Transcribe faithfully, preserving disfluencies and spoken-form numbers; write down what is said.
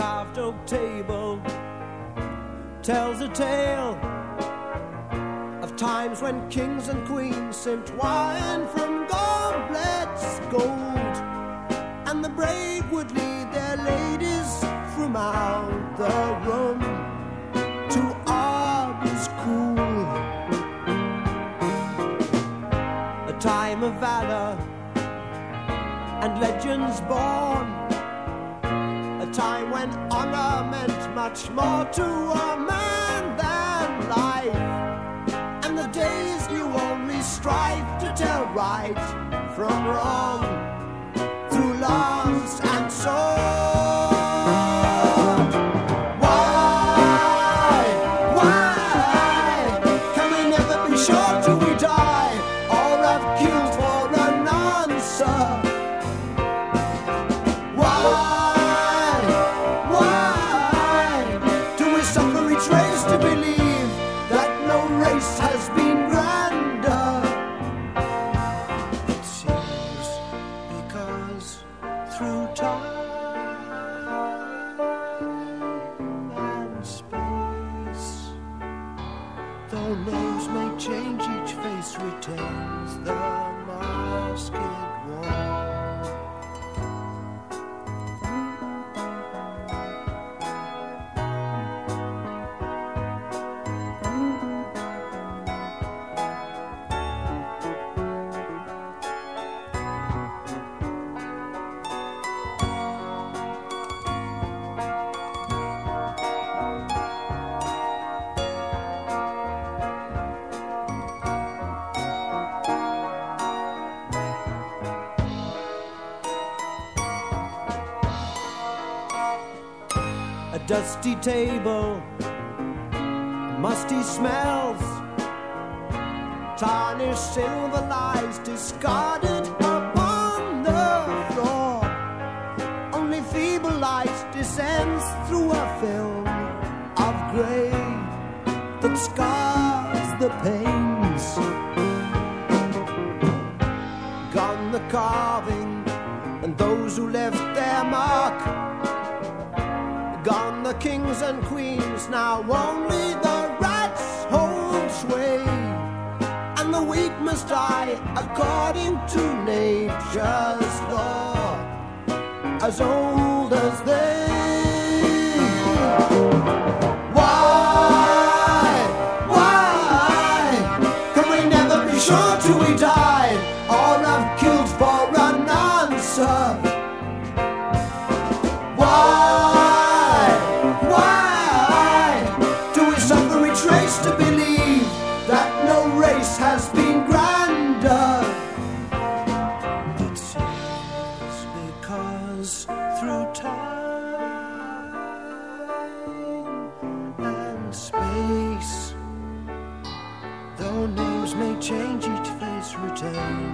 carved oak table tells a tale of times when kings and queens sipped wine from goblets gold, and the brave would lead their ladies from out the room to arbors cool. A time of valor and legends born, a time when honor meant much more to a man than life, and the days knew only strife to tell right from wrong through lance and sword. Why, why can we never be sure till we die, or have killed for an answer? To believe that no race has been grander. It seems because through time and space, though names may change, each face retains the masked one. A dusty table, musty smells, tarnished silver lies discarded upon the floor. Only feeble light descends through a film of grey that scars the panes. Gone the carving and those who left their mark, gone the kings and queens, now only the rats hold sway, and the weak must die according to nature's law, as old as they. Why, why can we never be sure till we die, or have killed for an answer? To believe that no race has been grander. It seems because through time and space, though names may change, each face retains